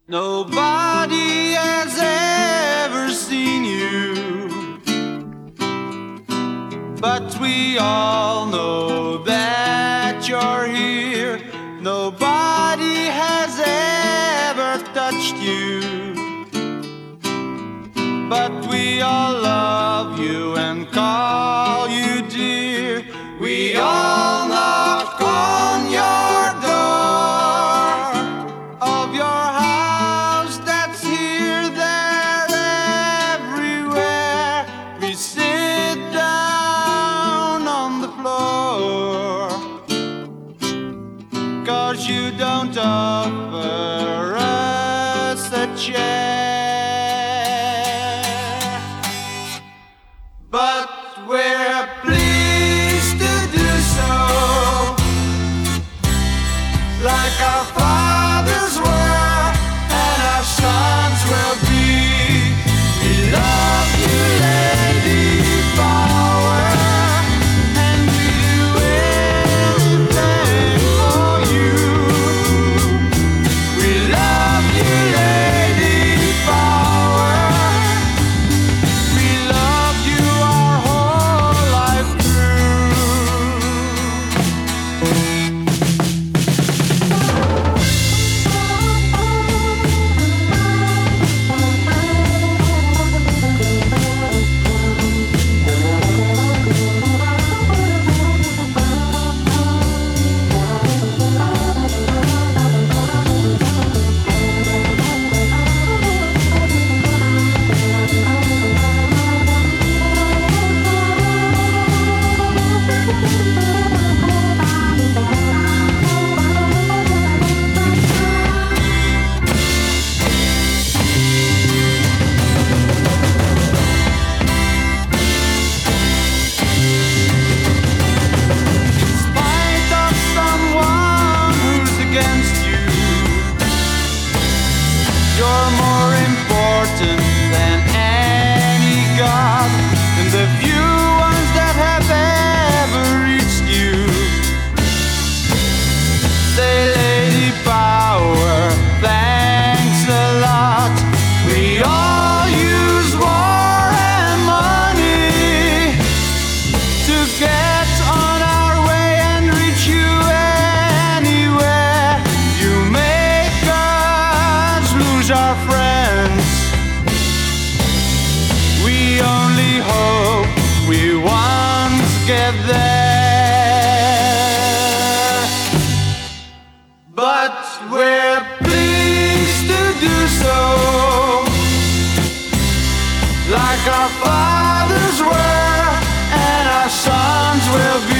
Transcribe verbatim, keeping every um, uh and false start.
Nobody has ever seen you, but we all know that you're here. Nobody has ever touched you, but we all love you and call you dear. We all knock on your door of your house that's here, there, everywhere. We sit down on the floor, 'cause you don't offer us a chair. But we're pleased to do so, like our fathers were and our sons will be. We love you, Lady Power, and we do anything for you. We love you, Lady Power. We love you our whole life through. You're more important than any god, and the few ones that have ever reached you. Say, Lady Power, thanks a lot. We all use war and money to get on our way and reach you anywhere. You make us lose our friends. We only hope we once get there, but we're pleased to do so, like our fathers were and our sons will be.